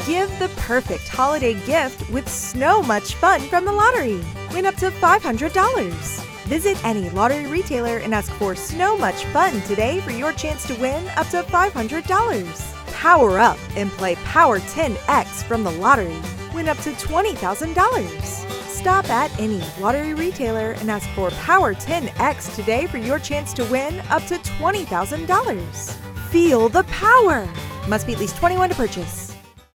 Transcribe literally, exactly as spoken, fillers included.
Give the perfect holiday gift with so much fun from the lottery. Win up to five hundred dollars. Visit any lottery retailer and ask for So Much Fun today for your chance to win up to five hundred dollars. Power up and play Power ten X from the lottery. Win up to twenty thousand dollars. Stop at any lottery retailer and ask for Power ten X today for your chance to win up to twenty thousand dollars. Feel the power! Must be at least twenty-one to purchase.